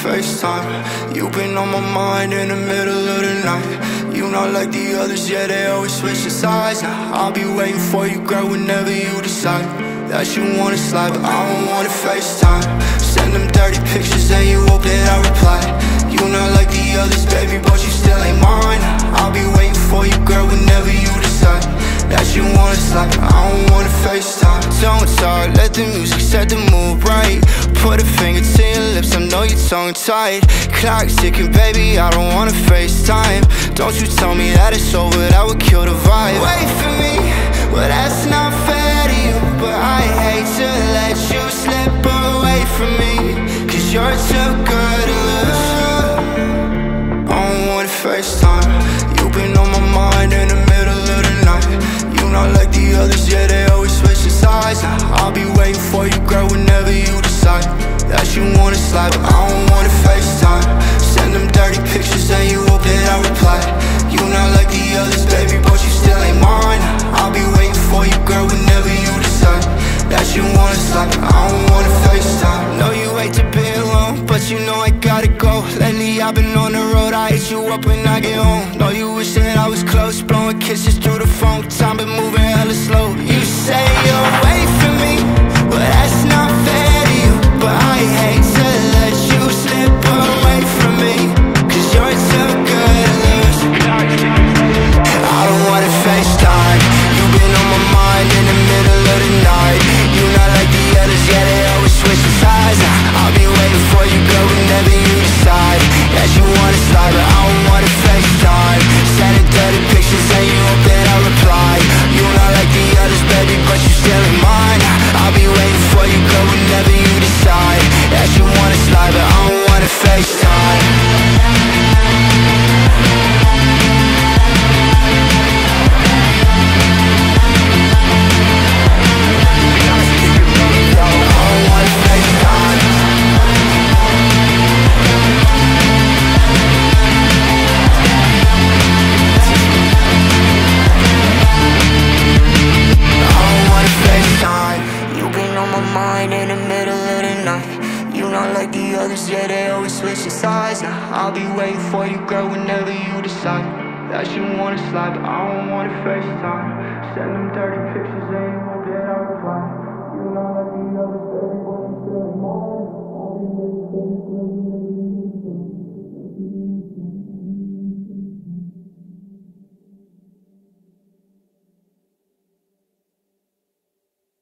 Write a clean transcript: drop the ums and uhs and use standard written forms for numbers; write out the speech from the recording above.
FaceTime. You've been on my mind in the middle of the night. You not like the others, yeah, they always switch the sides. Now I'll be waiting for you, girl, whenever you decide that you wanna slide, but I don't wanna FaceTime. Send them dirty pictures and you hope that I reply. You not like the others, baby, but you still ain't mine. I'll be waiting for you, girl, whenever you decide that you wanna slide, but I don't wanna FaceTime. Don't talk, let the music set the mood right. Put a finger to your lips, I know you're tongue-tied. Clock's ticking, baby, I don't wanna FaceTime. Don't you tell me that it's over, that would kill the vibe. Wait for me, well that's not fair to you, but I hate to let you slip away from me, cause you're too good to lose. I don't wanna FaceTime. You've been on my mind in the middle of the night. You not like the others, yeah, they always switch the sides. Now I'll be waiting for you, girl, whenever you decide that you wanna slide, but I don't wanna FaceTime. Send them dirty pictures and you hope that I reply. You not like the others, baby, but you still ain't mine. I'll be waiting for you, girl, whenever you decide that you wanna slide, but I don't wanna FaceTime. Know you hate to be alone, but you know I gotta go. Lately I've been on the road, I hit you up when I get home. Know you wish that I was close, blowing kisses through the phone. Time been moving hella slow. You say you're away from me, but that's not fair to you, but I hate to let you slip away from me, cause you're too good to lose. I don't wanna FaceTime. You've been on my mind in the middle of the night. You not like the others, yeah, they always switch the sides. I'll be waiting for you, girl, whenever you decide that you wanna slide, but I don't wanna FaceTime. Sending dirty pictures and you hope that I reply. You not like the others, baby, but you still in mine. I'll be waiting for you, girl, whenever you decide that you wanna slide, but I don't wanna FaceTime. Yeah, they always switch the sides. Now I'll be waiting for you, girl, whenever you decide that you wanna slide, but I don't wanna FaceTime. Send them dirty pictures and you hope that I reply. You know like the others, baby, but you still in mine. I'll be waiting for you, girl.